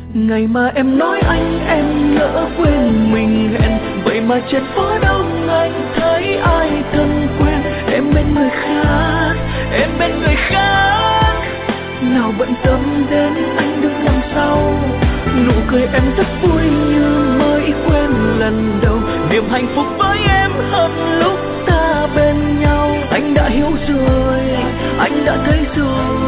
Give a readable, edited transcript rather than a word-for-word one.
Ngày mà em nói anh em lỡ quên mình hẹn, vậy mà trên phố đông anh thấy ai thân quen. Em bên người khác, em bên người khác, nào bận tâm đến anh đứng đằng sau. Nụ cười em rất vui như mới quen lần đầu. Niềm hạnh phúc với em hơn lúc ta bên nhau. Anh đã hiểu rồi, anh đã thấy rồi,